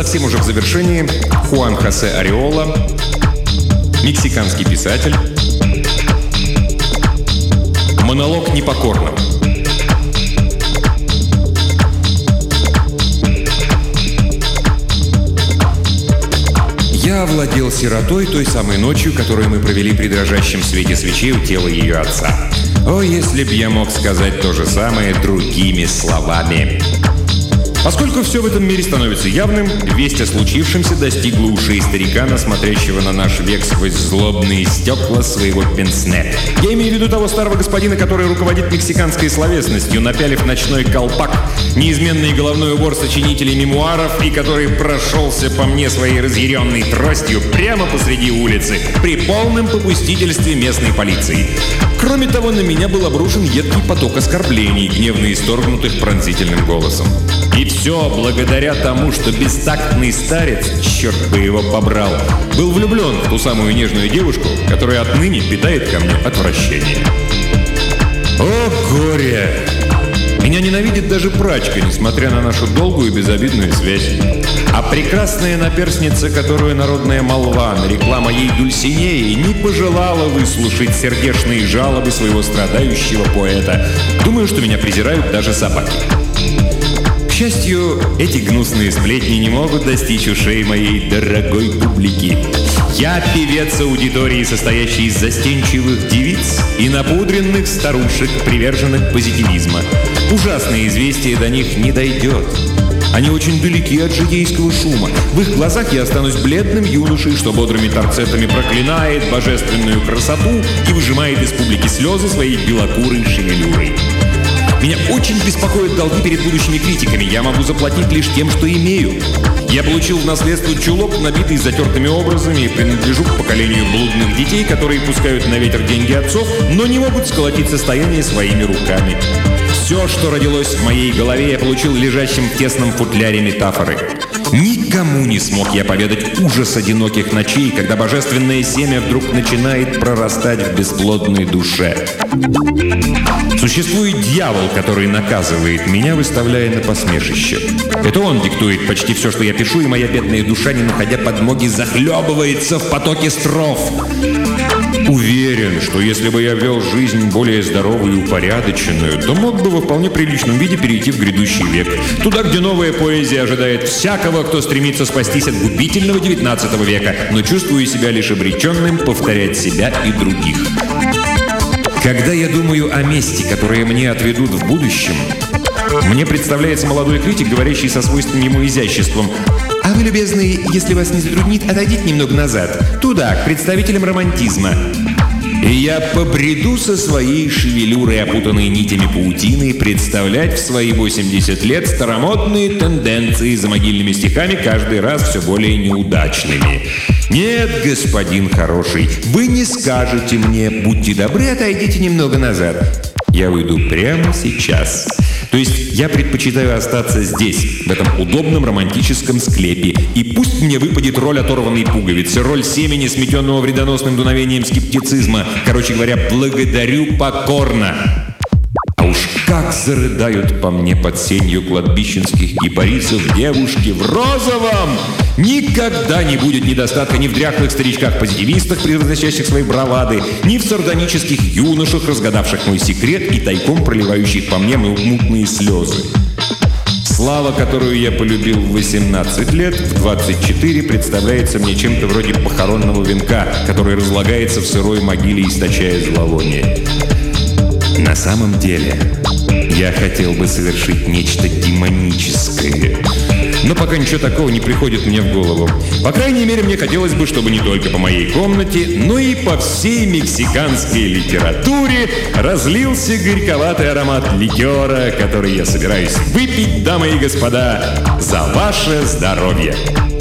совсем уже в завершении, Хуан Хосе Ареола, мексиканский писатель, монолог непокорного. Я овладел сиротой той самой ночью, которую мы провели при дрожащем свете свечей у тела ее отца. О, если б я мог сказать то же самое другими словами. Поскольку все в этом мире становится явным, весть о случившемся достигла ушей старикана, смотрящего на наш век сквозь злобные стекла своего пенсне. Я имею в виду того старого господина, который руководит мексиканской словесностью, напялив ночной колпак, неизменный головной убор сочинителей мемуаров и который прошелся по мне своей разъяренной тростью прямо посреди улицы при полном попустительстве местной полиции. Кроме того, на меня был обрушен едкий поток оскорблений, гневно исторгнутых пронзительным голосом. И все благодаря тому, что бестактный старец, черт бы его побрал, был влюблен в ту самую нежную девушку, которая отныне питает ко мне отвращение. О, горе! Меня ненавидит даже прачка, несмотря на нашу долгую и безобидную связь. А прекрасная наперсница, которую народная молва нарекла моей Дульсинеей, не пожелала выслушать сердечные жалобы своего страдающего поэта. Думаю, что меня презирают даже собаки. К счастью, эти гнусные сплетни не могут достичь ушей моей дорогой публики. Я певец аудитории, состоящей из застенчивых девиц и напудренных старушек, приверженных позитивизма. Ужасное известие до них не дойдет. Они очень далеки от житейского шума. В их глазах я останусь бледным юношей, что бодрыми торцетами проклинает божественную красоту и выжимает из публики слезы своей белокурой шевелюрой. Меня очень беспокоят долги перед будущими критиками. Я могу заплатить лишь тем, что имею. Я получил в наследство чулок, набитый затертыми образами, и принадлежу к поколению блудных детей, которые пускают на ветер деньги отцов, но не могут сколотить состояние своими руками. Все, что родилось в моей голове, я получил лежащим в тесном футляре метафоры. Никому не смог я поведать ужас одиноких ночей, когда божественное семя вдруг начинает прорастать в бесплодной душе. Существует дьявол, который наказывает меня, выставляя на посмешище. Это он диктует почти все, что я пишу, и моя бедная душа, не находя подмоги, захлебывается в потоке строф. Уверен, что если бы я вел жизнь более здоровую и упорядоченную, то мог бы во вполне приличном виде перейти в грядущий век. Туда, где новая поэзия ожидает всякого, кто стремится спастись от губительного 19 века, но чувствую себя лишь обреченным повторять себя и других. Когда я думаю о месте, которое мне отведут в будущем, мне представляется молодой критик, говорящий со свойственным ему изяществом: «А вы, любезный, если вас не затруднит, отойдите немного назад, туда, к представителям романтизма». И я побреду со своей шевелюрой, опутанной нитями паутины, представлять в свои 80 лет старомодные тенденции за могильными стихами, каждый раз все более неудачными. Нет, господин хороший, вы не скажете мне: будьте добры, отойдите немного назад. Я уйду прямо сейчас. То есть я предпочитаю остаться здесь, в этом удобном романтическом склепе. И пусть мне выпадет роль оторванной пуговицы, роль семени, сметенного вредоносным дуновением скептицизма. Короче говоря, благодарю покорно. А уж как зарыдают по мне под сенью кладбищенских кипарисов девушки в розовом! Никогда не будет недостатка ни в дряхлых старичках-позитивистах, превозносящих свои бравады, ни в сардонических юношах, разгадавших мой секрет и тайком проливающих по мне мутные слезы. Слава, которую я полюбил в 18 лет, в 24 представляется мне чем-то вроде похоронного венка, который разлагается в сырой могиле, источая зловоние. На самом деле, я хотел бы совершить нечто демоническое. Но пока ничего такого не приходит мне в голову. По крайней мере, мне хотелось бы, чтобы не только по моей комнате, но и по всей мексиканской литературе разлился горьковатый аромат ликера, который я собираюсь выпить, дамы и господа, за ваше здоровье.